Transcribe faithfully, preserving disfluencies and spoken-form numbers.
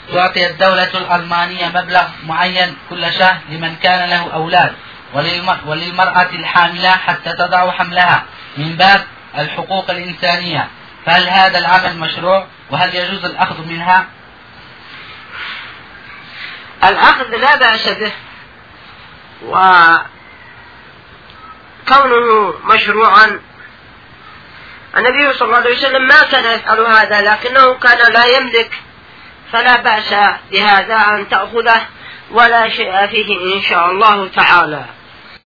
تعطي الدولة الألمانية مبلغ معين كل شهر لمن كان له أولاد، وللمرأة الحاملة حتى تضع حملها من باب الحقوق الإنسانية، فهل هذا العمل مشروع؟ وهل يجوز الأخذ منها؟ الأخذ لا بأس به، وكونه مشروعا النبي صلى الله عليه وسلم ما كان يفعل هذا، لكنه كان لا يملك، فلا بأس بهذا أن تأخذه ولا شيء فيه إن شاء الله تعالى.